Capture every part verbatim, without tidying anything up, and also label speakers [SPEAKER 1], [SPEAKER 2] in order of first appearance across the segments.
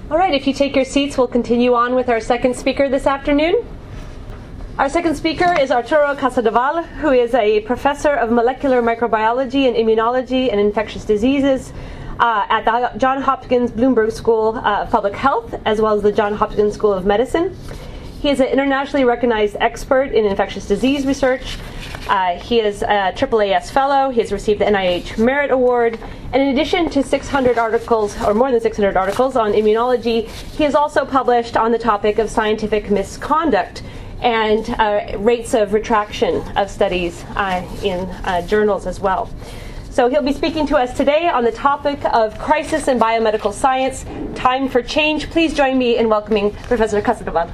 [SPEAKER 1] All right, if you take your seats, we'll continue on with our second speaker this afternoon. Our second speaker is Arturo Casadevall, who is a professor of molecular microbiology and immunology and infectious diseases uh, at the Johns Hopkins Bloomberg School of Public Health, as well as the Johns Hopkins School of Medicine. He is an internationally recognized expert in infectious disease research. Uh, he is a triple A S fellow. He has received the N I H Merit Award. And in addition to six hundred articles, or more than six hundred articles on immunology, he has also published on the topic of scientific misconduct and uh, rates of retraction of studies uh, in uh, journals as well. So he'll be speaking to us today on the topic of crisis in biomedical science, time for change. Please join me in welcoming Professor Casadevall.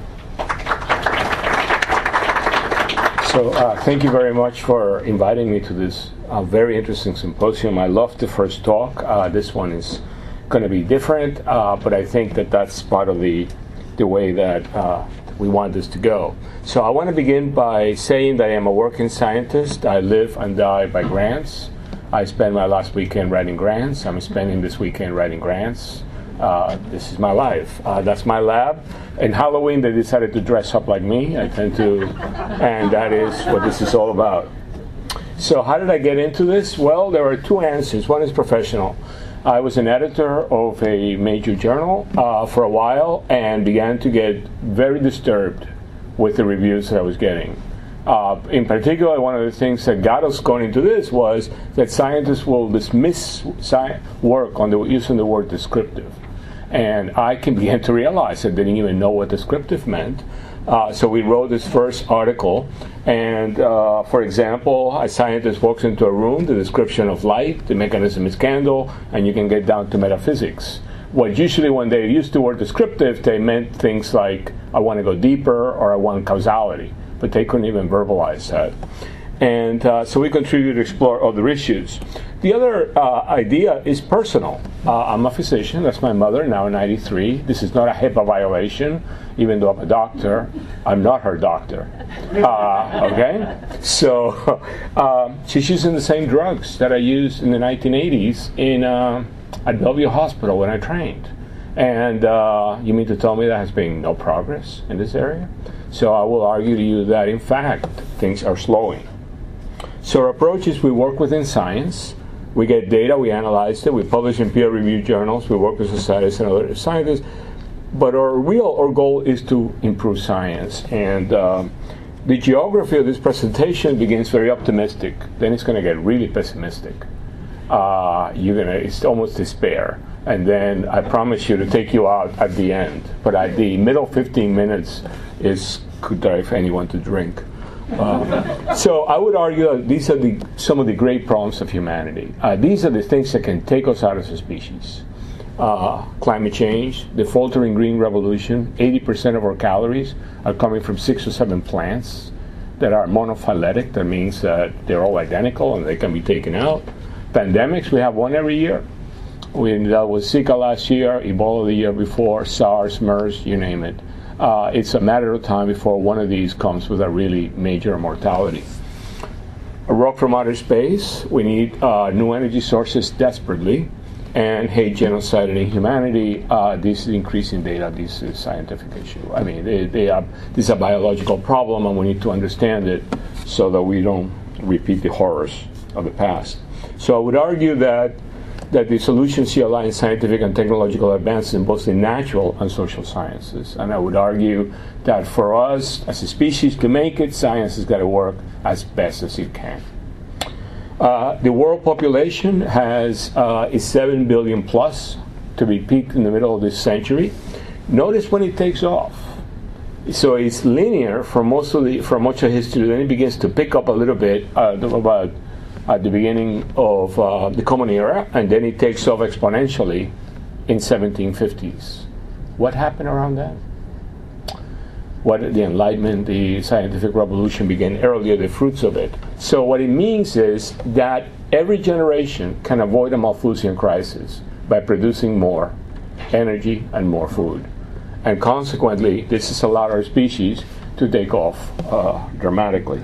[SPEAKER 2] So uh, thank you very much for inviting me to this uh, very interesting symposium. I loved the first talk. Uh, this one is going to be different, uh, but I think that that's part of the, the way that uh, we want this to go. So I want to begin by saying that I am a working scientist. I live and die by grants. I spent my last weekend writing grants. I'm spending this weekend writing grants. Uh, this is my life. Uh, that's my lab. In Halloween, they decided to dress up like me. I tend to, and that is what this is all about. So how did I get into this? Well, there are two answers. One is professional. I was an editor of a major journal uh, for a while and began to get very disturbed with the reviews that I was getting. Uh, in particular, one of the things that got us going into this was that scientists will dismiss sci- work on the using the word descriptive. And I can begin to realize I didn't even know what descriptive meant. Uh, so we wrote this first article. And uh, for example, a scientist walks into a room, the description of light, the mechanism is candle, and you can get down to metaphysics. What usually when they used the word descriptive, they meant things like, I want to go deeper, or I want causality. But they couldn't even verbalize that. And uh, so we contributed to explore other issues. The other uh, idea is personal. Uh, I'm a physician. That's my mother, now ninety-three. This is not a HIPAA violation, even though I'm a doctor. I'm not her doctor. Uh, okay? So uh, she's using the same drugs that I used in the nineteen eighties in, uh, at Bellevue Hospital when I trained. And uh, you mean to tell me there has been no progress in this area? So I will argue to you that, in fact, things are slowing. So our approach is we work within science. We get data, we analyze it, we publish in peer-reviewed journals, we work with societies and other scientists. But our real our goal is to improve science. And um, the geography of this presentation begins very optimistic. Then it's going to get really pessimistic. Uh, you're gonna, it's almost despair. And then I promise you to take you out at the end. But at the middle fifteen minutes is could drive anyone to drink. Uh, so I would argue that these are the, some of the great problems of humanity. Uh, these are the things that can take us out as a species. Uh, climate change, the faltering green revolution, eighty percent of our calories are coming from six or seven plants that are monophyletic. That means that they're all identical and they can be taken out. Pandemics, we have one every year. We dealt with Zika last year, Ebola the year before, SARS, MERS, you name it. Uh, it's a matter of time before one of these comes with a really major mortality. A rock from outer space, we need uh, new energy sources desperately, and hate, genocide, and inhumanity. Uh, this is increasing data, this is a scientific issue. I mean, they, they are, this is a biological problem, and we need to understand it so that we don't repeat the horrors of the past. So I would argue that that the solutions here lie in scientific and technological advances in both the natural and social sciences. And I would argue that for us as a species to make it, science has got to work as best as it can. Uh, the world population has uh, is seven billion plus to be peaked in the middle of this century. Notice when it takes off. So it's linear for most of the for much of history. Then it begins to pick up a little bit uh, about at the beginning of uh, the Common Era, and then it takes off exponentially in seventeen fifties. What happened around that? What the Enlightenment, the scientific revolution began earlier, the fruits of it. So what it means is that every generation can avoid a Malthusian crisis by producing more energy and more food. And consequently, this has allowed our species to take off uh, dramatically.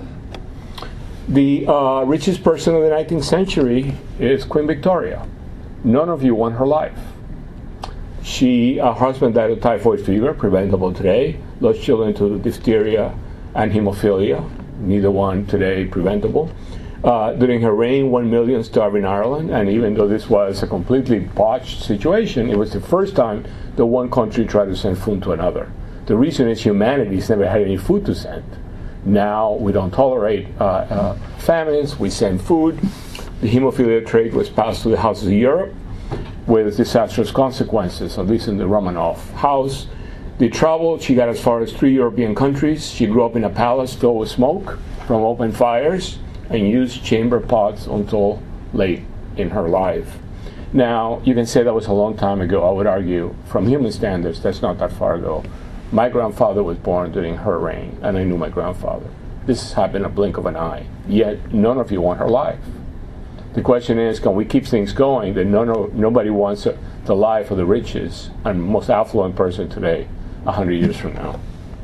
[SPEAKER 2] The uh, richest person of the nineteenth century is Queen Victoria. None of you want her life. She, her husband died of typhoid fever, preventable today. Lost children to diphtheria and hemophilia, neither one today preventable. Uh, during her reign, one million starved in Ireland, and even though this was a completely botched situation, it was the first time that one country tried to send food to another. The reason is humanity's never had any food to send. Now we don't tolerate uh, uh, famines, we send food. The hemophilia trade was passed to the houses of Europe with disastrous consequences, at least in the Romanov house. They traveled, she got as far as three European countries. She grew up in a palace filled with smoke from open fires and used chamber pots until late in her life. Now, you can say that was a long time ago. I would argue, from human standards, that's not that far ago. My grandfather was born during her reign, and I knew my grandfather. This happened in a blink of an eye, yet none of you want her life. The question is, can we keep things going that no, no, nobody wants a, the life of the richest and most affluent person today, one hundred years from now?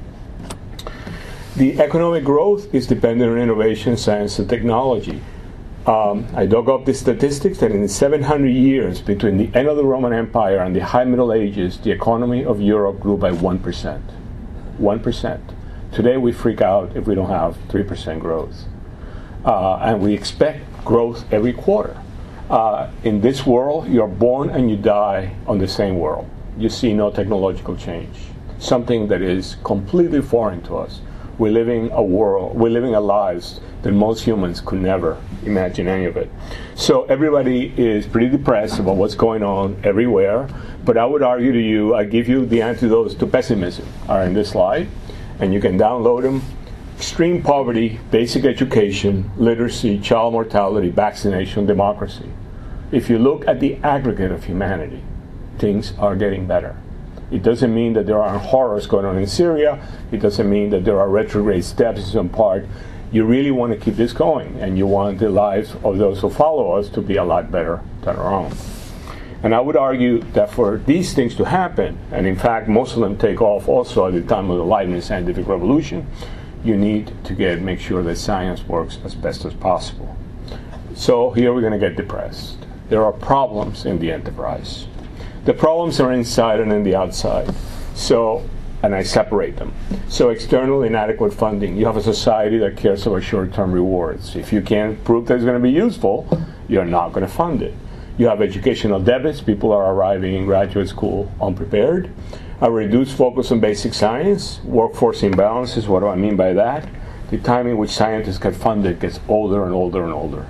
[SPEAKER 2] The economic growth is dependent on innovation, science, and technology. Um, I dug up the statistics that in the seven hundred years between the end of the Roman Empire and the High Middle Ages, the economy of Europe grew by one percent. one percent. Today we freak out if we don't have three percent growth. Uh, and we expect growth every quarter. Uh, in this world, you're born and you die on the same world. You see no technological change, something that is completely foreign to us. We're living a world, we're living a lives that most humans could never imagine any of it. So everybody is pretty depressed about what's going on everywhere, but I would argue to you, I give you the antidotes to pessimism are in this slide, and you can download them. Extreme poverty, basic education, literacy, child mortality, vaccination, democracy. If you look at the aggregate of humanity, things are getting better. It doesn't mean that there aren't horrors going on in Syria. It doesn't mean that there are retrograde steps in some part. You really want to keep this going, and you want the lives of those who follow us to be a lot better than our own. And I would argue that for these things to happen, and in fact most of them take off also at the time of the Leibniz scientific revolution, you need to get make sure that science works as best as possible. So here we're going to get depressed. There are problems in the enterprise. The problems are inside and in the outside. So, and I separate them. So external inadequate funding. You have a society that cares about short-term rewards. If you can't prove that it's going to be useful, you're not going to fund it. You have educational debits. People are arriving in graduate school unprepared. A reduced focus on basic science. Workforce imbalances. What do I mean by that? The time in which scientists get funded gets older and older and older.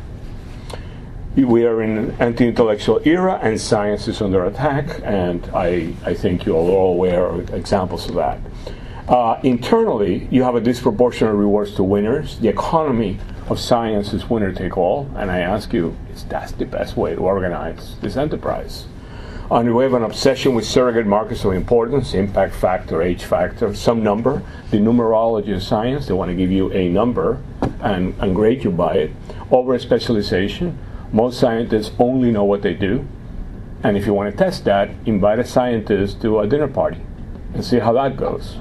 [SPEAKER 2] We are in an anti-intellectual era, and science is under attack, and I, I think you're all aware of examples of that. Uh, internally, you have a disproportionate rewards to winners. The economy of science is winner take all, and I ask you, is that the best way to organize this enterprise? And we have an obsession with surrogate markers of importance, impact factor, age factor, some number. The numerology of science, they want to give you a number and, and grade you by it. Over specialization. Most scientists only know what they do. And if you want to test that, invite a scientist to a dinner party and see how that goes.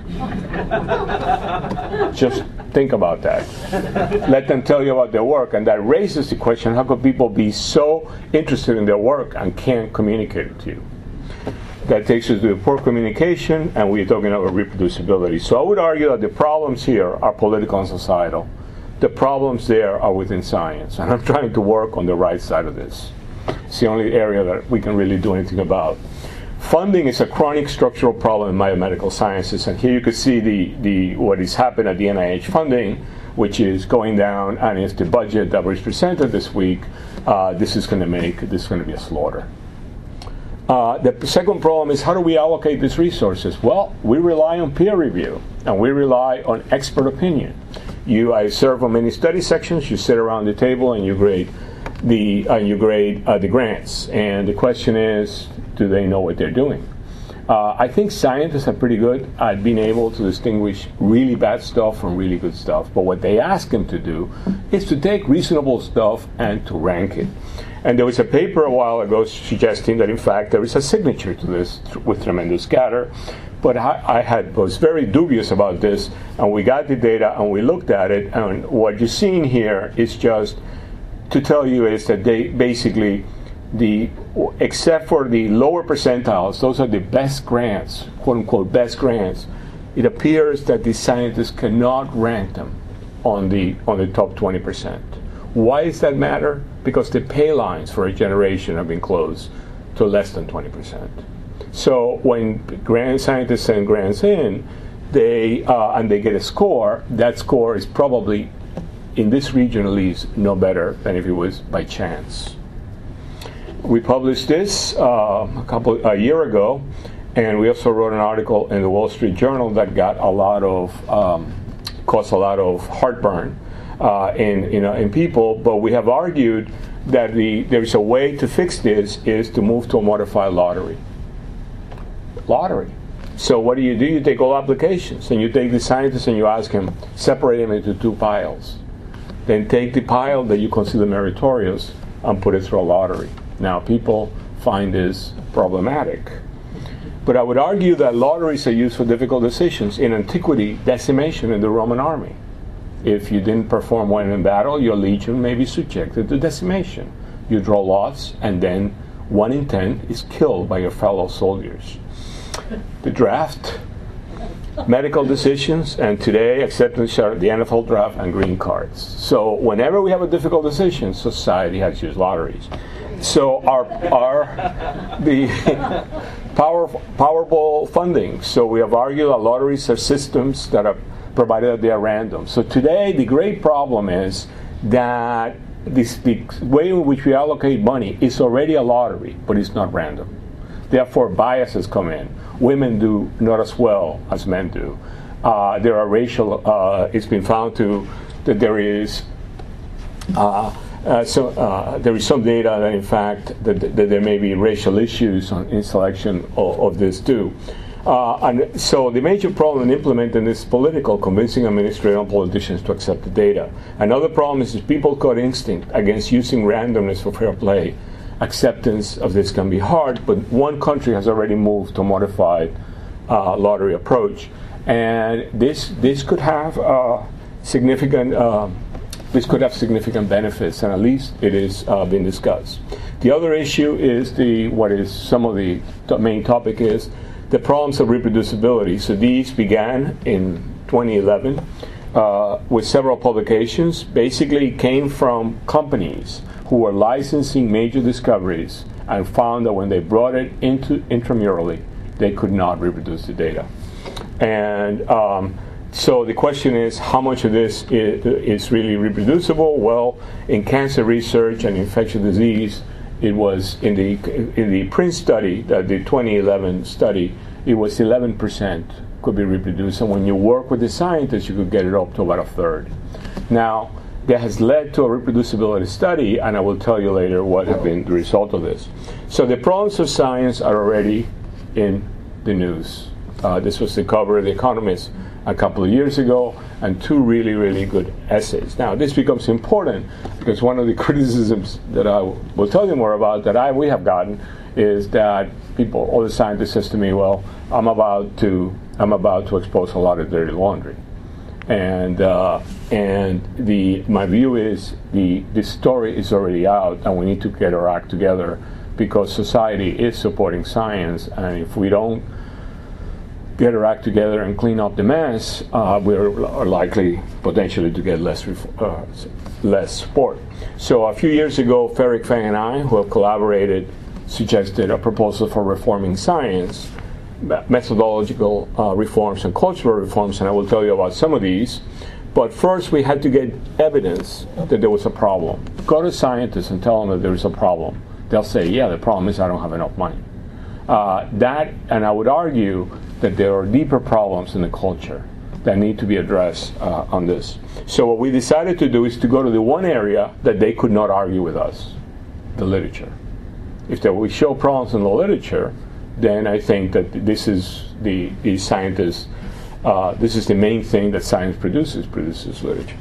[SPEAKER 2] Just think about that. Let them tell you about their work, and that raises the question, how could people be so interested in their work and can't communicate it to you? That takes us to the poor communication, and we're talking about reproducibility. So I would argue that the problems here are political and societal. The problems there are within science, and I'm trying to work on the right side of this. It's the only area that we can really do anything about. Funding is a chronic structural problem in biomedical sciences, and here you can see the, the what has happened at the N I H funding, which is going down, and it's the budget that was presented this week. Uh, this is going to make this is going to be a slaughter. Uh, the second problem is, how do we allocate these resources? Well, we rely on peer review, and we rely on expert opinion. You, I serve on many study sections. You sit around the table and you grade the uh, you grade uh, the grants. And the question is, do they know what they're doing? Uh, I think scientists are pretty good at being able to distinguish really bad stuff from really good stuff. But what they ask them to do is to take reasonable stuff and to rank it. And there was a paper a while ago suggesting that, in fact, there is a signature to this with tremendous scatter. But I, I had, was very dubious about this, and we got the data and we looked at it, and what you're seeing here is just to tell you is that they basically the except for the lower percentiles, those are the best grants, quote unquote best grants, it appears that the scientists cannot rank them on the on the top twenty percent. Why does that matter? Because the pay lines for a generation have been closed to less than twenty percent. So when grant scientists send grants in, they uh, and they get a score, that score is probably, in this region at least, no better than if it was by chance. We published this uh, a couple a year ago, and we also wrote an article in the Wall Street Journal that got a lot of um, caused a lot of heartburn uh, in you know in people. But we have argued that the there is a way to fix this is to move to a modified lottery. Lottery. So what do you do? You take all applications, and you take the scientists and you ask him, separate them into two piles. Then take the pile that you consider meritorious and put it through a lottery. Now, people find this problematic. But I would argue that lotteries are used for difficult decisions. In antiquity, decimation in the Roman army. If you didn't perform well in battle, your legion may be subjected to decimation. You draw lots, and then one in ten is killed by your fellow soldiers. The draft, medical decisions, and today acceptance are the N F L draft and green cards. So whenever we have a difficult decision, society has used lotteries. So our our the power Powerball funding. So we have argued that lotteries are systems that are provided that they are random. So today the great problem is that this, the way in which we allocate money is already a lottery, but it's not random. Therefore, biases come in. Women do not as well as men do. Uh, there are racial. Uh, it's been found to that there is. Uh, Uh, so uh, there is some data that, in fact, that, that there may be racial issues on, in selection of, of this too. Uh, and so the major problem in implementing this is political, convincing administrators and politicians to accept the data. Another problem is people caught instinct against using randomness for fair play. Acceptance of this can be hard, but one country has already moved to a modified uh, lottery approach, and this this could have uh, significant. Uh, This could have significant benefits, and at least it is uh, been discussed. The other issue is the what is some of the, the main topic is the problems of reproducibility. So these began in twenty eleven uh, with several publications. Basically, came from companies who were licensing major discoveries and found that when they brought it into intramurally, they could not reproduce the data. And um, So the question is, how much of this is, is really reproducible? Well, in cancer research and infectious disease, it was in the in the Prince study, uh, the twenty eleven study, it was eleven percent could be reproduced, and when you work with the scientists, you could get it up to about a third. Now, that has led to a reproducibility study, and I will tell you later what have been the result of this. So the problems of science are already in the news. Uh, this was the cover of The Economist a couple of years ago, and two really, really good essays. Now, this becomes important because one of the criticisms that I will tell you more about that I we have gotten is that people, all the scientists, says to me, "Well, I'm about to I'm about to expose a lot of dirty laundry," and uh, and the my view is the the story is already out, and we need to get our act together because society is supporting science, and if we don't get our act together and clean up the mess, uh, we're are likely potentially to get less ref- uh, less support. So a few years ago, Ferric Fang and I, who have collaborated, suggested a proposal for reforming science, methodological uh, reforms and cultural reforms, and I will tell you about some of these. But first, we had to get evidence that there was a problem. Go to scientists and tell them that there is a problem. They'll say, yeah, the problem is I don't have enough money. Uh, that, and I would argue that there are deeper problems in the culture that need to be addressed uh, on this. So what we decided to do is to go to the one area that they could not argue with us, the literature. If there, we show problems in the literature, then I think that this is the, the scientists, uh, this is the main thing that science produces, produces literature.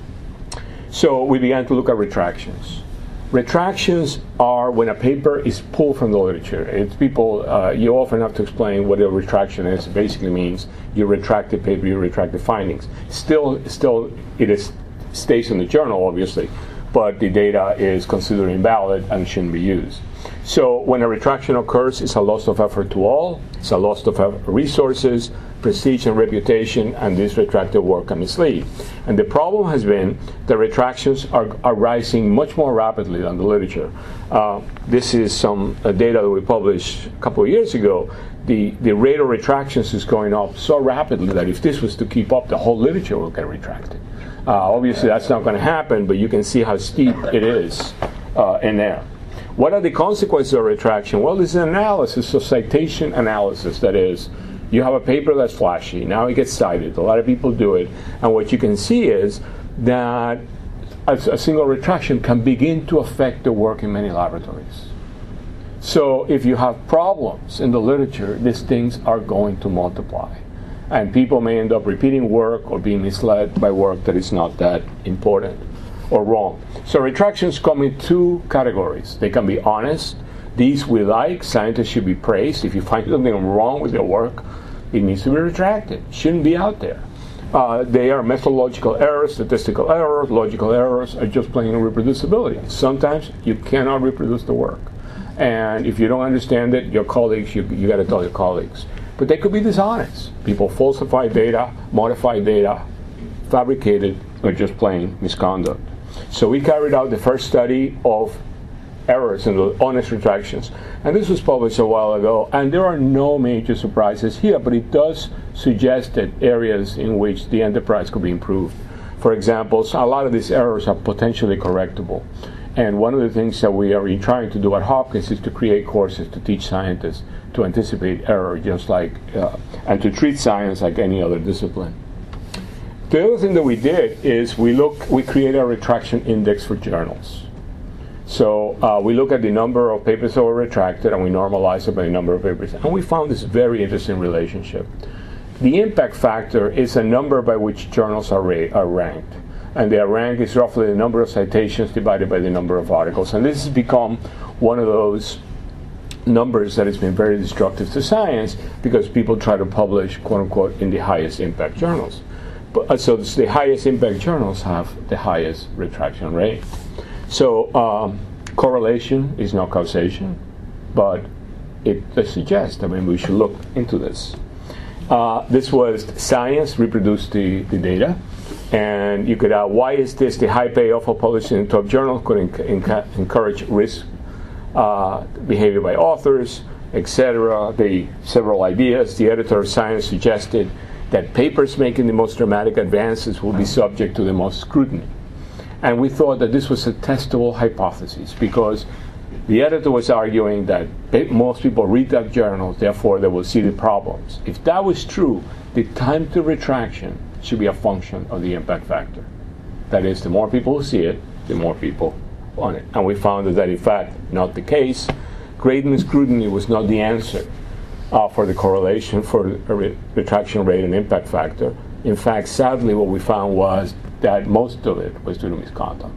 [SPEAKER 2] So we began to look at retractions. Retractions are when a paper is pulled from the literature. It's people, uh, you often have to explain what a retraction is. It basically means you retract the paper, you retract the findings. Still, still, it is, stays in the journal, obviously, but the data is considered invalid and shouldn't be used. So when a retraction occurs, it's a loss of effort to all, it's a loss of resources, prestige and reputation, and this retracted work can mislead. And the problem has been that retractions are, are rising much more rapidly than the literature. Uh, this is some uh, data that we published a couple of years ago. The, the rate of retractions is going up so rapidly that if this was to keep up, the whole literature will get retracted. Uh, obviously, that's not going to happen, but you can see how steep it is uh, in there. What are the consequences of retraction? Well, this is an analysis, so citation analysis. That is, you have a paper that's flashy, now it gets cited, a lot of people do it, and what you can see is that a, a single retraction can begin to affect the work in many laboratories. So if you have problems in the literature, these things are going to multiply. And people may end up repeating work or being misled by work that is not that important or wrong. So retractions come in two categories. They can be honest. These we like. Scientists should be praised. If you find something wrong with their work, it needs to be retracted. It shouldn't be out there. Uh, they are methodological errors, statistical errors, logical errors, or just plain reproducibility. Sometimes you cannot reproduce the work. And if you don't understand it, your colleagues, you, you got to tell your colleagues. But they could be dishonest. People falsify data, modify data, fabricate it, or just plain misconduct. So we carried out the first study of errors in the honest retractions. And this was published a while ago, and there are no major surprises here, but it does suggest that areas in which the enterprise could be improved. For example, so a lot of these errors are potentially correctable. And one of the things that we are trying to do at Hopkins is to create courses to teach scientists to anticipate error, just like, uh, and to treat science like any other discipline. The other thing that we did is we look, we created a retraction index for journals. So uh, we look at the number of papers that were retracted, and we normalize it by the number of papers, and we found this very interesting relationship. The impact factor is a number by which journals are, ra- are ranked, and their rank is roughly the number of citations divided by the number of articles. And this has become one of those numbers that has been very destructive to science because people try to publish, quote unquote, in the highest impact journals. But, uh, so the highest impact journals have the highest retraction rate. So um, correlation is not causation, but it does suggest, I mean, we should look into this. Uh, this was Science reproduced the, the data, and you could ask, why is this the high payoff of publishing in top journals could enc- enc- encourage risk uh, behavior by authors, et cetera. The several ideas. The editor of Science suggested that papers making the most dramatic advances will be subject to the most scrutiny. And we thought that this was a testable hypothesis because the editor was arguing that most people read that journal, therefore they will see the problems. If that was true, the time to retraction should be a function of the impact factor. That is, the more people who see it, the more people on it. And we found that, that in fact, not the case. Gradient scrutiny was not the answer uh, for the correlation for the re- retraction rate and impact factor. In fact, sadly, what we found was that most of it was due to misconduct.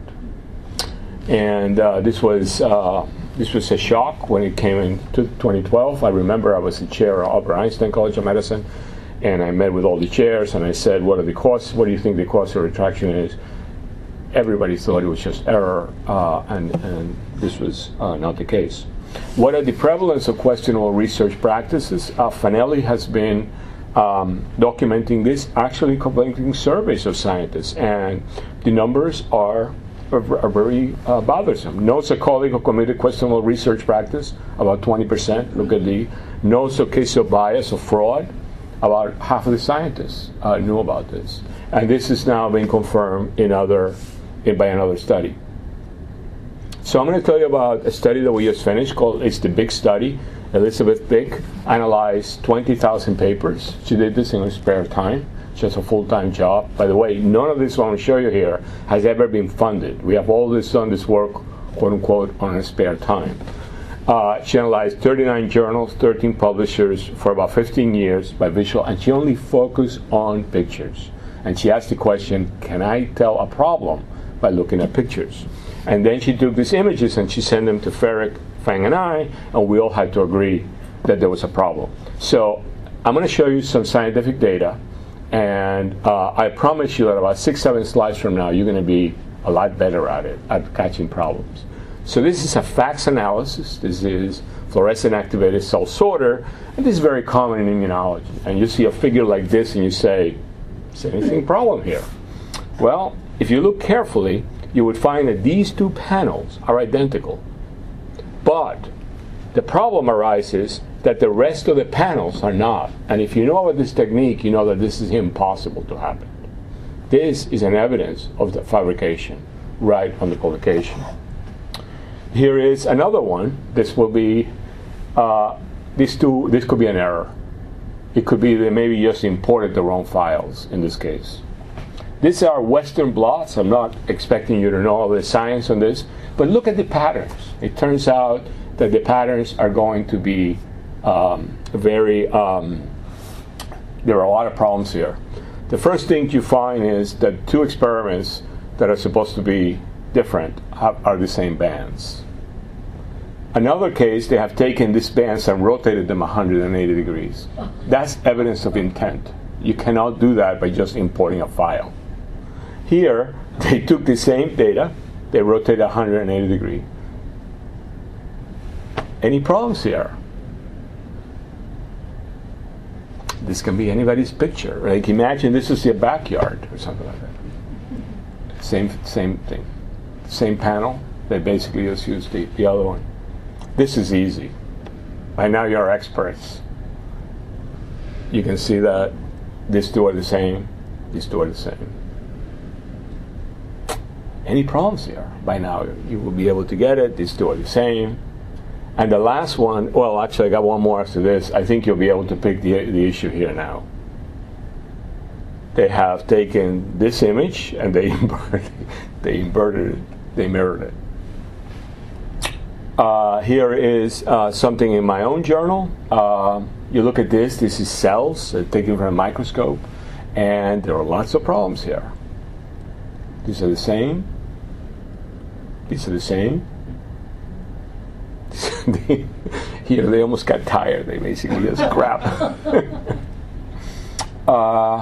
[SPEAKER 2] And uh, this was uh, this was a shock when it came in twenty twelve. I remember I was the chair of Albert Einstein College of Medicine, and I met with all the chairs, and I said, what are the costs? What do you think the cost of retraction is? Everybody thought it was just error, uh, and, and this was uh, not the case. What are the prevalence of questionable research practices? Uh, Fanelli has been um, documenting this, actually conducting surveys of scientists, and the numbers are are, are very uh, bothersome. Notes a colleague who committed questionable research practice, about twenty percent. Look at the notes of case of bias or fraud. About half of the scientists uh, knew about this, and this is now being confirmed in other in, by another study. So I'm going to tell you about a study that we just finished called, it's the Big Study. Elizabeth Bick analyzed twenty thousand papers. She did this in her spare time. She has a full-time job. By the way, none of this what I'm going to show you here has ever been funded. We have all this done this work, quote-unquote, on her spare time. Uh, she analyzed thirty-nine journals, thirteen publishers for about fifteen years by visual, and she only focused on pictures. And she asked the question, can I tell a problem by looking at pictures? And then she took these images and she sent them to Ferrick, Fang, and I, and we all had to agree that there was a problem. So I'm going to show you some scientific data, and uh, I promise you that about six, seven slides from now, you're going to be a lot better at it, at catching problems. So this is a FACS analysis. This is fluorescent activated cell sorter, and this is very common in immunology. And you see a figure like this and you say, is there anything problem here? Well, if you look carefully, you would find that these two panels are identical. But the problem arises that the rest of the panels are not. And if you know about this technique, you know that this is impossible to happen. This is an evidence of the fabrication right on the publication. Here is another one. This will be, uh, these two, this could be an error. It could be they maybe just imported the wrong files in this case. These are Western blots. I'm not expecting you to know all the science on this, but look at the patterns. It turns out that the patterns are going to be um, very, um, there are a lot of problems here. The first thing you find is that two experiments that are supposed to be different have, are the same bands. Another case, they have taken these bands and rotated them one hundred eighty degrees. That's evidence of intent. You cannot do that by just importing a file. Here, they took the same data, they rotated one hundred eighty degrees. Any problems here? This can be anybody's picture. Like imagine this is your backyard or something like that. Same, same thing. Same panel. They basically just used the, the other one. This is easy. By now you're experts. You can see that these two are the same. These two are the same. Any problems here? By now you will be able to get it. These two are the same. And the last one, well, actually, I got one more after this. I think you'll be able to pick the, the issue here now. They have taken this image and they inverted, they inverted it, they mirrored it. Uh, here is uh, something in my own journal. Uh, you look at this, this is cells uh, taken from a microscope, and there are lots of problems here. These are the same. These are the same. they, here they almost got tired. They basically just crap. uh,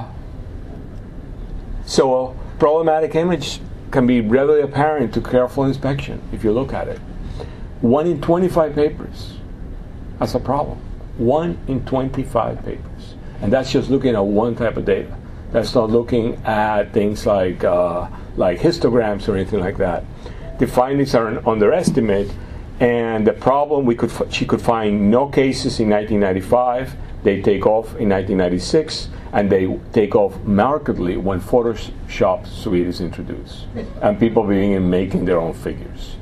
[SPEAKER 2] so a problematic image can be readily apparent to careful inspection if you look at it. One in twenty-five papers. That's a problem. One in twenty-five papers. And that's just looking at one type of data. That's not looking at things like uh, like histograms or anything like that. The findings are an underestimate. And the problem, we could f- she could find no cases in nineteen ninety-five. They take off in nineteen ninety-six, and they take off markedly when Photoshop suite is introduced, and people begin making their own figures.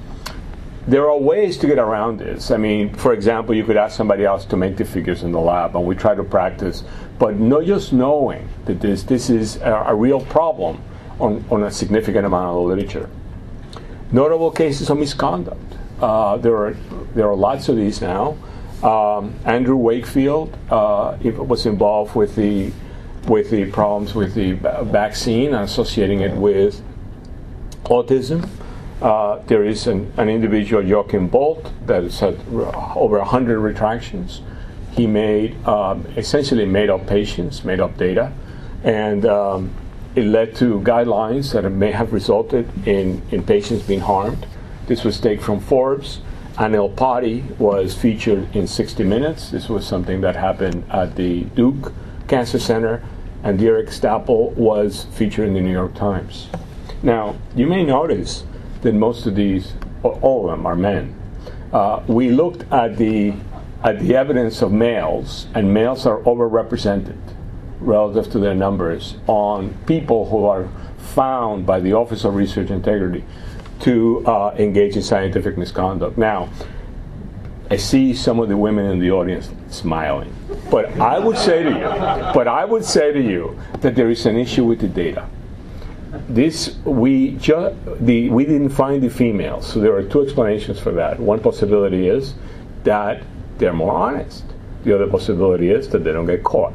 [SPEAKER 2] There are ways to get around this. I mean, for example, you could ask somebody else to make the figures in the lab, and we try to practice. But not just knowing that this this is a, a real problem on, on a significant amount of the literature. Notable cases of misconduct. Uh, there are there are lots of these now. Um, Andrew Wakefield uh, was involved with the with the problems with the vaccine, associating it with autism. Uh, there is an, an individual, Joachim Bolt, that has had over one hundred retractions. He made um, essentially made up patients, made up data, and um, it led to guidelines that may have resulted in, in patients being harmed. This was taken from Forbes. Anil Patti was featured in sixty minutes. This was something that happened at the Duke Cancer Center, and Derek Staple was featured in the New York Times. Now, you may notice that most of these, all of them, are men. Uh, we looked at the at the evidence of males, and males are overrepresented relative to their numbers on people who are found by the Office of Research Integrity to uh, engage in scientific misconduct. Now, I see some of the women in the audience smiling, but I would say to you, but I would say to you that there is an issue with the data. This we just the we didn't find the females, so there are two explanations for that. One possibility is that they're more honest. The other possibility is that they don't get caught,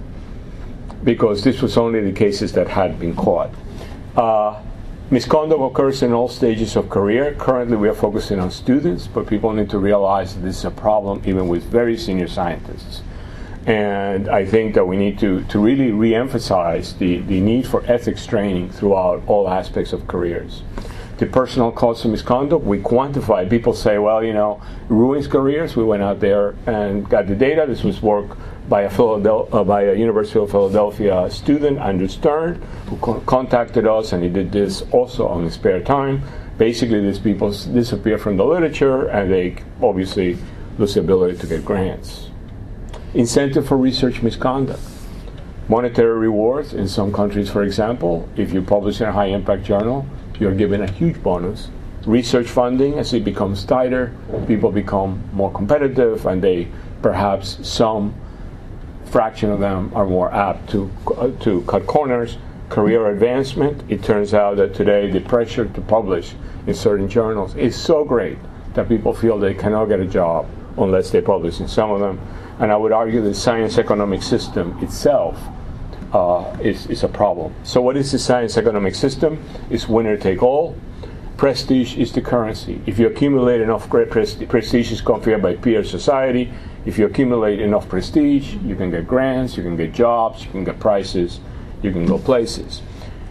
[SPEAKER 2] because this was only the cases that had been caught. Uh, Misconduct occurs in all stages of career. Currently, we are focusing on students, but people need to realize that this is a problem even with very senior scientists. And I think that we need to, to really re-emphasize the, the need for ethics training throughout all aspects of careers. The personal cost of misconduct, we quantify. People say, well, you know, ruins careers. We went out there and got the data. This was work by a, Philadelphia, uh, by a University of Philadelphia student, Andrew Stern, who co- contacted us, and he did this also on his spare time. Basically, these people disappear from the literature, and they obviously lose the ability to get grants. Incentive for research misconduct. Monetary rewards in some countries, for example, if you publish in a high-impact journal, you're given a huge bonus. Research funding, as it becomes tighter, people become more competitive, and they, perhaps some fraction of them are more apt to uh, to cut corners. Career advancement, it turns out that today the pressure to publish in certain journals is so great that people feel they cannot get a job unless they publish in some of them. And I would argue the science economic system itself uh, is, is a problem. So what is the science economic system? It's winner take all. Prestige is the currency. If you accumulate enough great prestige, prestige is conferred by peer society. If you accumulate enough prestige, you can get grants, you can get jobs, you can get prizes, you can go places.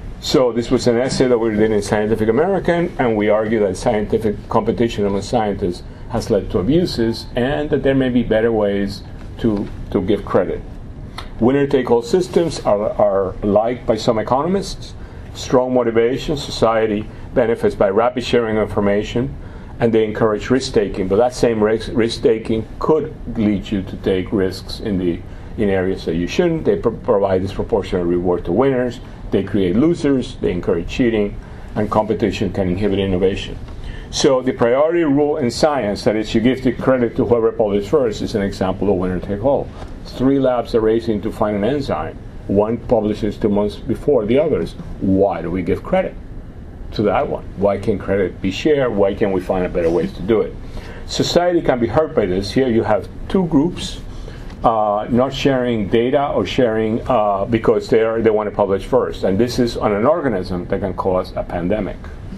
[SPEAKER 2] So this was an essay that we did in Scientific American, and we argue that scientific competition among scientists has led to abuses, and that there may be better ways to, to give credit. Winner-take-all systems are, are liked by some economists. Strong motivation, society benefits by rapid sharing of information, and they encourage risk-taking. But that same risk, risk-taking could lead you to take risks in the in areas that you shouldn't. They pro- provide disproportionate reward to winners. They create losers. They encourage cheating, and competition can inhibit innovation. So the priority rule in science, that is, you give the credit to whoever published first, is an example of winner-take-all. Three labs are racing to find an enzyme. One publishes two months before the others. Why do we give credit to that one? Why can't credit be shared? Why can't we find a better ways to do it? Society can be hurt by this. Here you have two groups uh, not sharing data or sharing uh, because they are, they want to publish first. And this is on an organism that can cause a pandemic.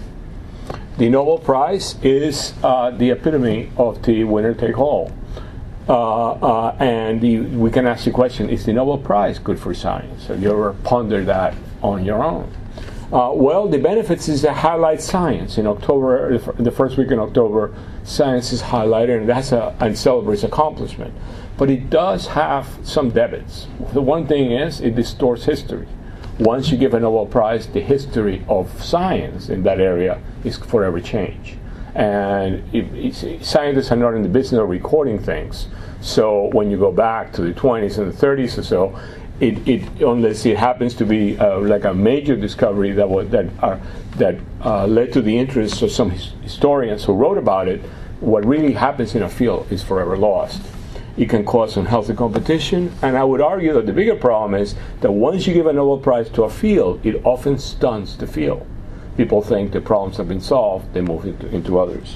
[SPEAKER 2] The Nobel Prize is uh, the epitome of the winner-take-all. Uh, uh, and the, we can ask the question, is the Nobel Prize good for science? Have you ever pondered that on your own? Uh, well, the benefits is that highlight science. In October, the first week in October, science is highlighted, and that's a and celebrates accomplishment. But it does have some debits. The one thing is, it distorts history. Once you give a Nobel Prize, the history of science in that area is forever changed. And it, it's, scientists are not in the business of recording things. So when you go back to the twenties and the thirties or so, it, it unless it happens to be uh, like a major discovery that was, that are, that uh, led to the interest of some his, historians who wrote about it, what really happens in a field is forever lost. It can cause unhealthy competition, and I would argue that the bigger problem is that once you give a Nobel Prize to a field, it often stuns the field. People think the problems have been solved, they move into, into others.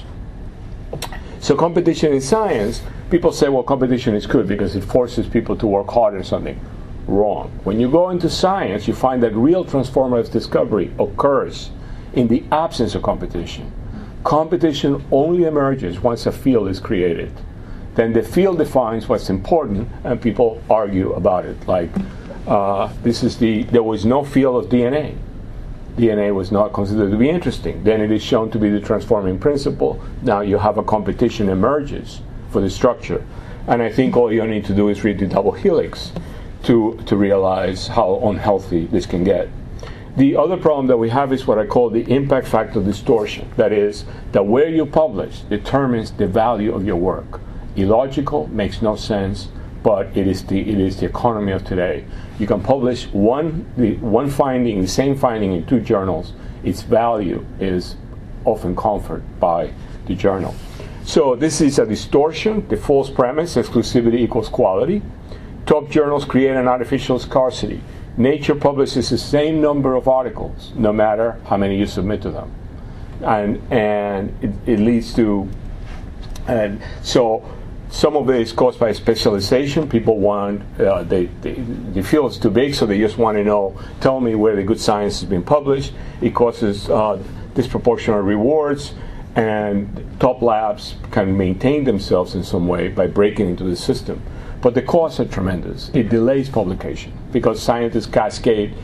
[SPEAKER 2] So competition in science, people say, well, competition is good because it forces people to work hard on something. Wrong. When you go into science, you find that real transformative discovery occurs in the absence of competition. Competition only emerges once a field is created. Then the field defines what's important, and people argue about it. Like, uh, this is the, there was no field of D N A. D N A was not considered to be interesting. Then it is shown to be the transforming principle. Now you have a competition emerges for the structure. And I think all you need to do is read the double helix to, to realize how unhealthy this can get. The other problem that we have is what I call the impact factor distortion. That is, that where you publish determines the value of your work. Illogical, makes no sense, but it is the it is the economy of today. You can publish one the one finding, the same finding in two journals. Its value is often conferred by the journal. So this is a distortion, the false premise, exclusivity equals quality. Top journals create an artificial scarcity. Nature publishes the same number of articles, no matter how many you submit to them. And and it, it leads to, and so some of it is caused by specialization. People want, uh, they, they, the field is too big, so they just want to know, tell me where the good science has been published. It causes uh, disproportionate rewards, and top labs can maintain themselves in some way by breaking into the system. But the costs are tremendous. It delays publication because scientists cascade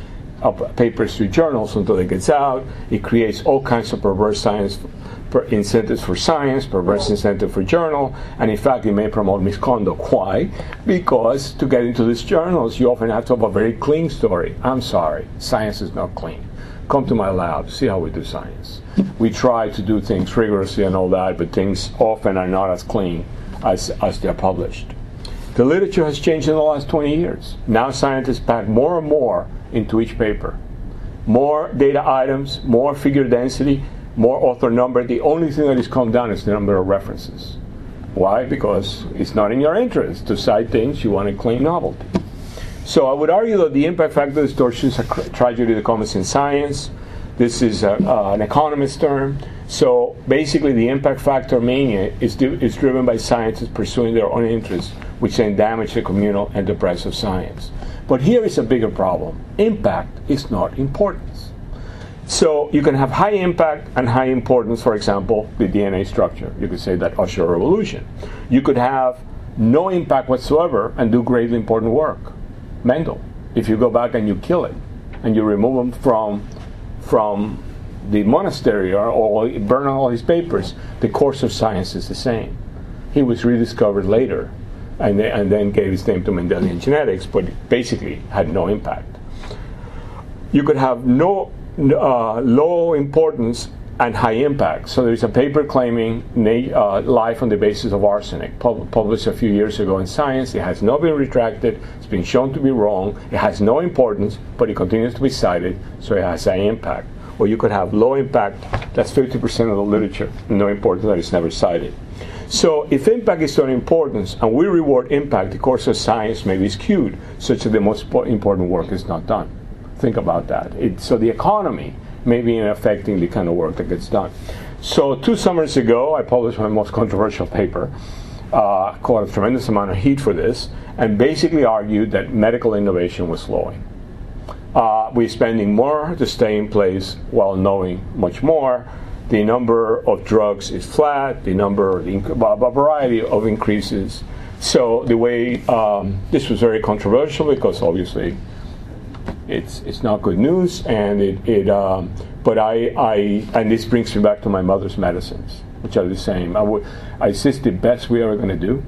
[SPEAKER 2] up papers to journals until it gets out. It creates all kinds of perverse science per incentives for science, perverse incentive for journal, and in fact it may promote misconduct. Why? Because to get into these journals you often have to have a very clean story. I'm sorry, science is not clean. Come to my lab, see how we do science. We try to do things rigorously and all that, but things often are not as clean as, as they're published. The literature has changed in the last twenty years. Now scientists pack more and more into each paper. More data items, more figure density, more author number. The only thing that has come down is the number of references. Why? Because it's not in your interest to cite things, you want to claim novelty. So I would argue that the impact factor distortion is a tragedy that comes in science. This is a, uh, an economist term. So basically the impact factor mania is, is driven by scientists pursuing their own interests, which then damage the communal enterprise of science. But here is a bigger problem. Impact is not importance. So you can have high impact and high importance, for example, the D N A structure. You could say that ushered a revolution. You could have no impact whatsoever and do greatly important work. Mendel, if you go back and you kill it, and you remove him from, from the monastery or, or burn all his papers, the course of science is the same. He was rediscovered later, and, th and then gave his name to Mendelian genetics, but basically had no impact. You could have no uh, low importance and high impact. So there's a paper claiming uh, life on the basis of arsenic, pub published a few years ago in Science. It has not been retracted. It's been shown to be wrong. It has no importance, but it continues to be cited, so it has high impact. Or you could have low impact, that's fifty percent of the literature, no importance, that is never cited. So if impact is not importance, and we reward impact, the course of science may be skewed, such that the most important work is not done. Think about that. It, so the economy may be affecting the kind of work that gets done. So two summers ago, I published my most controversial paper, uh, caught a tremendous amount of heat for this, and basically argued that medical innovation was slowing. Uh, we're spending more to stay in place while knowing much more. The number of drugs is flat, the number, a variety of increases. So the way, um, this was very controversial because obviously it's it's not good news, and it, it um, but I, I, and this brings me back to my mother's medicines, which are the same. I would, is this the best we are going to do?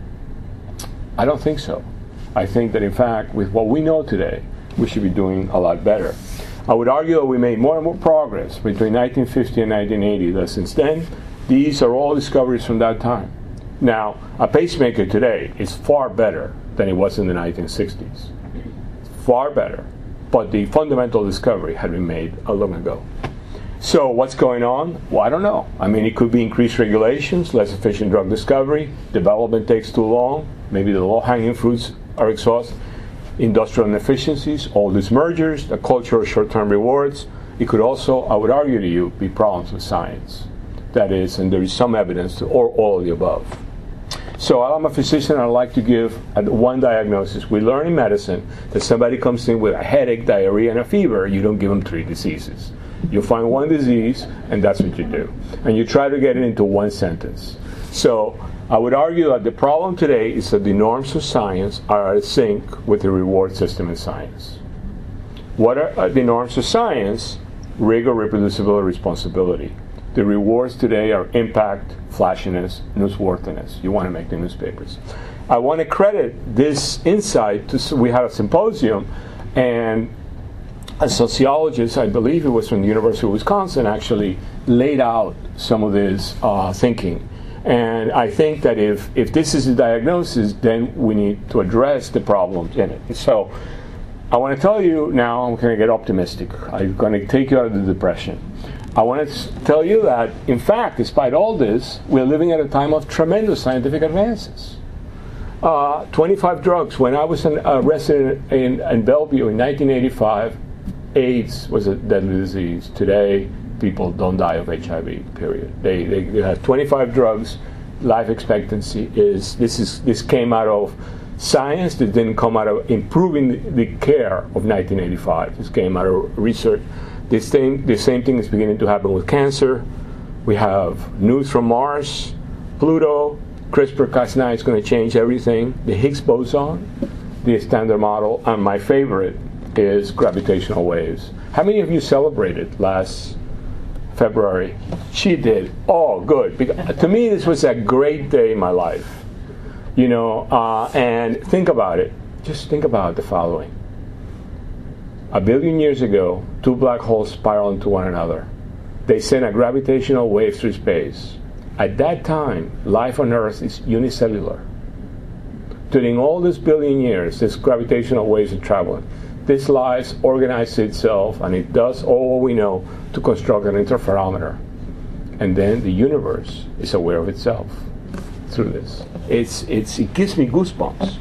[SPEAKER 2] I don't think so. I think that in fact, with what we know today, we should be doing a lot better. I would argue that we made more and more progress between nineteen fifty and nineteen eighty, that since then, these are all discoveries from that time. Now, a pacemaker today is far better than it was in the nineteen sixties. Far better. But the fundamental discovery had been made a long ago. So what's going on? Well, I don't know. I mean, it could be increased regulations, less efficient drug discovery, development takes too long, maybe the low-hanging fruits are exhausted, industrial inefficiencies, all these mergers, the culture of short-term rewards. It could also, I would argue to you, be problems with science. That is, and there is some evidence to all, all of the above. So I'm a physician, I like to give one diagnosis. We learn in medicine that somebody comes in with a headache, diarrhea, and a fever, you don't give them three diseases. You find one disease, and that's what you do. And you try to get it into one sentence. So I would argue that the problem today is that the norms of science are out of sync with the reward system in science. What are the norms of science? Rigor, reproducibility, responsibility. The rewards today are impact, flashiness, newsworthiness. You want to make the newspapers. I want to credit this insight to, we had a symposium, and a sociologist, I believe it was from the University of Wisconsin, actually laid out some of this uh, thinking. And I think that if, if this is a diagnosis, then we need to address the problems in it. So I want to tell you now, I'm going to get optimistic. I'm going to take you out of the depression. I want to tell you that, in fact, despite all this, we're living at a time of tremendous scientific advances. Uh, twenty-five drugs. When I was an, a resident in, in Bellevue in nineteen eighty-five, AIDS was a deadly disease. Today, people don't die of H I V, period. They, they, they have twenty-five drugs. Life expectancy is, this is, this came out of science. That didn't come out of improving the, the care of nineteen eighty-five. This came out of research. The same, the same thing is beginning to happen with cancer. We have news from Mars, Pluto, CRISPR Cas nine is going to change everything. The Higgs boson, the standard model, and my favorite, is gravitational waves. How many of you celebrated last February? She did. Oh, good. Because to me, this was a great day in my life. You know, uh, and think about it. Just think about the following. A billion years ago, two black holes spiral into one another. They send a gravitational wave through space. At that time, life on Earth is unicellular. During all this billion years, this gravitational waves are traveling. This life organizes itself, and it does all we know to construct an interferometer. And then the universe is aware of itself through this. It's, it's, it gives me goosebumps.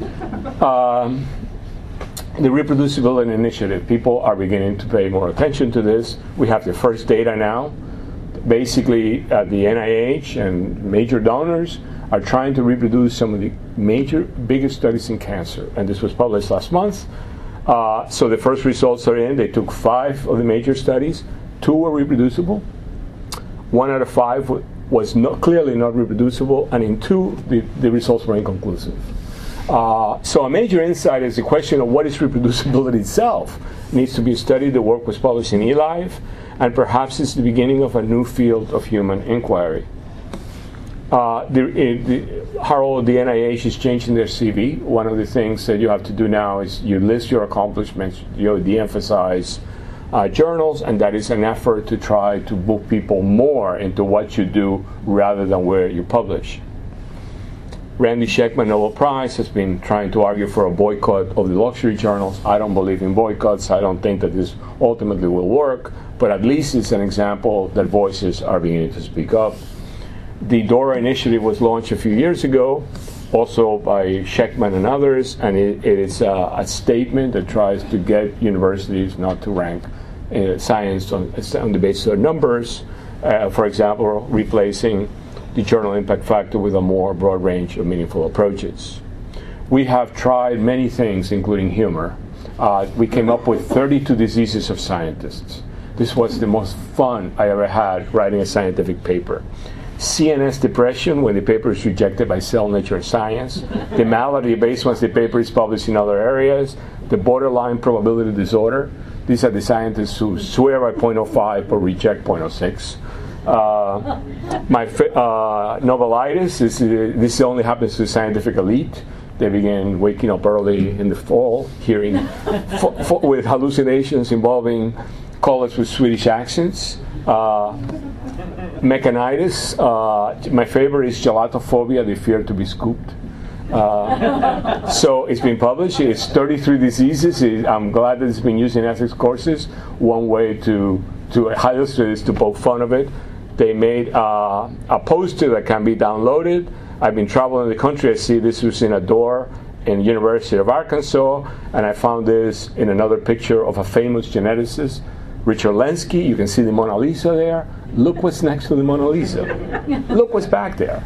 [SPEAKER 2] Um, the reproducibility initiative, people are beginning to pay more attention to this. We have the first data now. Basically, uh, the N I H and major donors are trying to reproduce some of the major, biggest studies in cancer. And this was published last month. Uh, so the first results are in. They took five of the major studies. Two were reproducible. One out of five w- was not, clearly not reproducible. And in two, the, the results were inconclusive. Uh, so a major insight is the question of what is reproducibility itself. It needs to be studied. The work was published in eLife, and perhaps it's the beginning of a new field of human inquiry. Uh, the, it, the, how the N I H is changing their C V. One of the things that you have to do now is you list your accomplishments, you de-emphasize uh, journals, and that is an effort to try to book people more into what you do rather than where you publish. Randy Schekman Nobel Prize has been trying to argue for a boycott of the luxury journals. I don't believe in boycotts. I don't think that this ultimately will work, but at least it's an example that voices are beginning to speak up. The DORA initiative was launched a few years ago, also by Schekman and others, and it, it is a, a statement that tries to get universities not to rank uh, science on, on the basis of numbers. Uh, for example, replacing the journal impact factor with a more broad range of meaningful approaches. We have tried many things, including humor. Uh, we came up with thirty-two diseases of scientists. This was the most fun I ever had writing a scientific paper. C N S depression, when the paper is rejected by Cell, Nature, and Science. The malady base once the paper is published in other areas. The borderline probability disorder. These are the scientists who swear by zero point zero five but reject zero point zero six. Uh, my uh, novelitis, is, uh, this only happens to the scientific elite. They begin waking up early in the fall, hearing f- f- with hallucinations involving callers with Swedish accents. Uh, mechanitis, uh, my favorite is gelatophobia, the fear to be scooped. Uh, so it's been published. It's thirty-three diseases. It, I'm glad that it's been used in ethics courses. One way to, to illustrate is to poke fun of it. They made uh, a poster that can be downloaded. I've been traveling the country. I see this was in a door in University of Arkansas, and I found this in another picture of a famous geneticist, Richard Lenski. You can see the Mona Lisa there. Look what's next to the Mona Lisa. Look what's back there.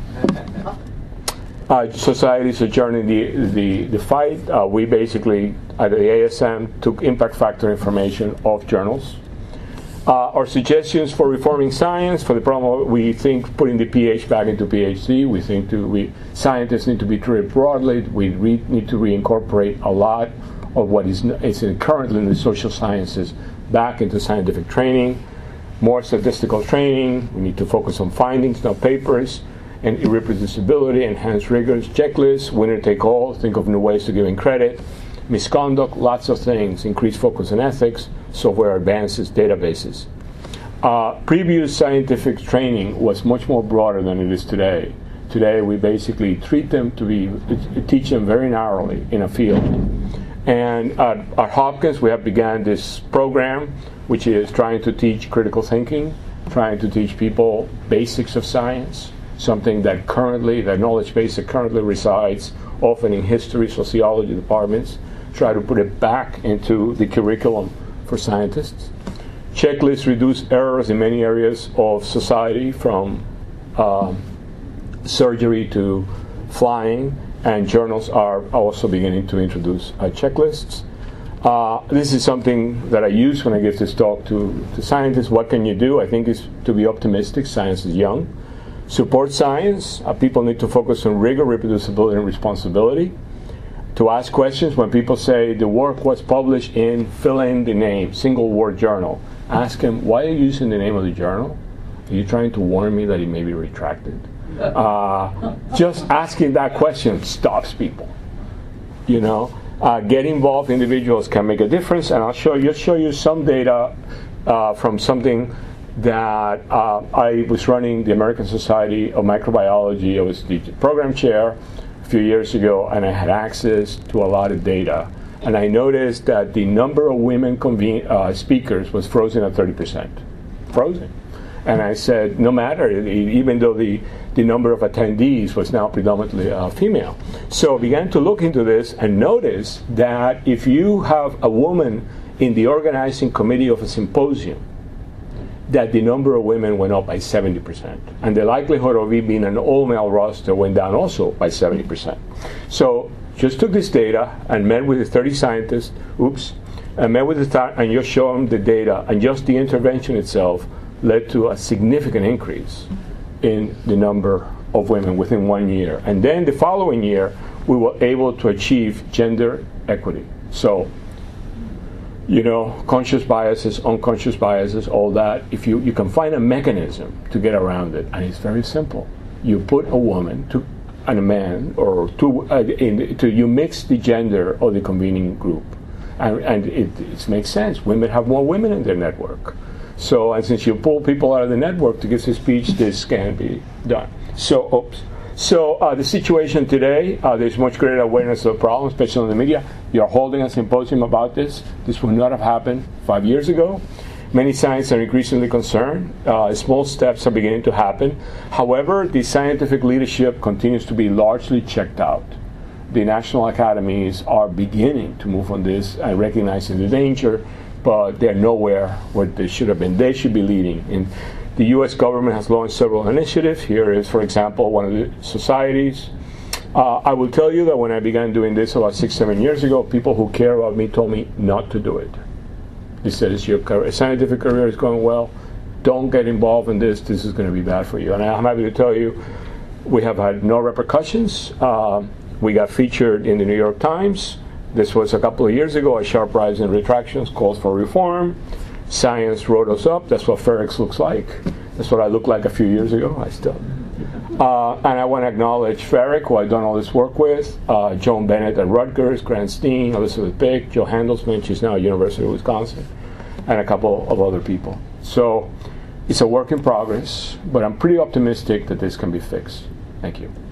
[SPEAKER 2] Uh, societies adjourning the, the, the fight. Uh, we basically, at the A S M, took impact factor information off journals. Uh, our suggestions for reforming science, for the problem, we think putting the pH back into PhD. We think to, we, scientists need to be treated broadly. We re, need to reincorporate a lot of what is, is in currently in the social sciences back into scientific training. More statistical training. We need to focus on findings, not papers. And reproducibility, enhanced rigors, checklists, winner take all. Think of new ways to giving credit. Misconduct, lots of things. Increased focus on ethics, software advances, databases. Uh, previous scientific training was much more broader than it is today. Today we basically treat them to be, teach them very narrowly in a field. And at, at Hopkins we have begun this program which is trying to teach critical thinking, trying to teach people basics of science, something that currently, that knowledge base that currently resides often in history, sociology departments, try to put it back into the curriculum for scientists. Checklists reduce errors in many areas of society, from uh, surgery to flying, and journals are also beginning to introduce uh, checklists. Uh, this is something that I use when I give this talk to, to scientists. What can you do? I think is to be optimistic. Science is young. Support science. Uh, people need to focus on rigor, reproducibility, and responsibility. to ask questions when people say the work was published in, fill in the name, single word journal. Ask them, why are you using the name of the journal? Are you trying to warn me that it may be retracted? Uh, just asking that question stops people. You know, uh, get involved individuals can make a difference, and I'll show you, show you some data uh, from something that uh, I was running the American Society of Microbiology. I was the program chair a few years ago, and I had access to a lot of data. And I noticed that the number of women conven- uh, speakers was frozen at thirty percent. Frozen. And I said, no matter, even though the, the number of attendees was now predominantly uh, female. So I began to look into this and notice that if you have a woman in the organizing committee of a symposium, that the number of women went up by seventy percent. And the likelihood of it being an all-male roster went down also by seventy percent. So just took this data and met with the thirty scientists, oops, and met with the th- and just show them the data, and just the intervention itself led to a significant increase in the number of women within one year. And then the following year, we were able to achieve gender equity. So, you know, conscious biases, unconscious biases, all that, if you, you can find a mechanism to get around it, and it's very simple. You put a woman to, and a man, or two, uh, in, to, you mix the gender of the convening group. And, and it, it makes sense. Women have more women in their network. So, and since you pull people out of the network to give a speech, this can be done. So, oops. So, uh, the situation today, uh, there's much greater awareness of the problem, especially in the media. You're holding a symposium about this. This would not have happened five years ago. Many scientists are increasingly concerned. Uh, small steps are beginning to happen. However, the scientific leadership continues to be largely checked out. The national academies are beginning to move on this and recognizing the danger, but they're nowhere where they should have been. They should be leading. And the U S government has launched several initiatives. Here is, for example, one of the societies. Uh, I will tell you that when I began doing this about six, seven years ago, people who care about me told me not to do it. They said, "Is your career, scientific career is going well. Don't get involved in this. This is going to be bad for you." And I'm happy to tell you, we have had no repercussions. Uh, we got featured in the New York Times. This was a couple of years ago. A sharp rise in retractions calls for reform. Science wrote us up. That's what Ferrex looks like. That's what I looked like a few years ago. I still. Uh, and I want to acknowledge Ferrick, who I've done all this work with, uh, Joan Bennett at Rutgers, Grant Steen, Elizabeth Pick, Joe Handelsman, she's now at University of Wisconsin, and a couple of other people. So it's a work in progress, but I'm pretty optimistic that this can be fixed. Thank you.